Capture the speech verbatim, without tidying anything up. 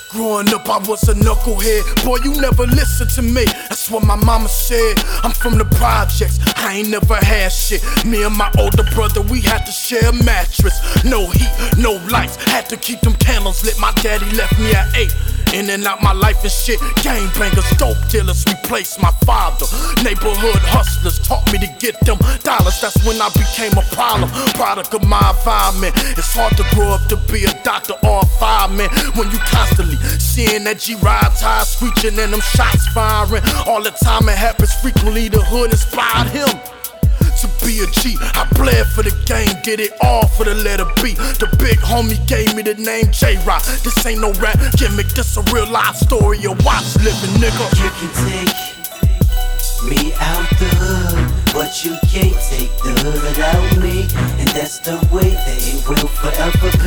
Growing up, I was a knucklehead. Boy, you never listened to me. That's what my mama said. I'm from the projects. I ain't never had shit. Me and my older brother, we had to share a mattress. No heat, no lights. Had to keep them candles lit. My daddy left me at eight. In and out my life and shit. Gangbangers, dope dealers replaced my father. Neighborhood hustlers taught me to get them dollars. That's when I became a problem. Product of my environment. It's hard to grow up to be a doctor or a fireman when you constantly seeing that G-Ride tires screeching and them shots firing. All the time it happens frequently. The hood inspired him to be a G. I bled for the game, did it all for the letter B. The big homie gave me the name J-Rock. This ain't no rap gimmick, this a real life story of watch living, nigga. You can take me out the hood, but you can't take the hood out me. And that's the way that it will forever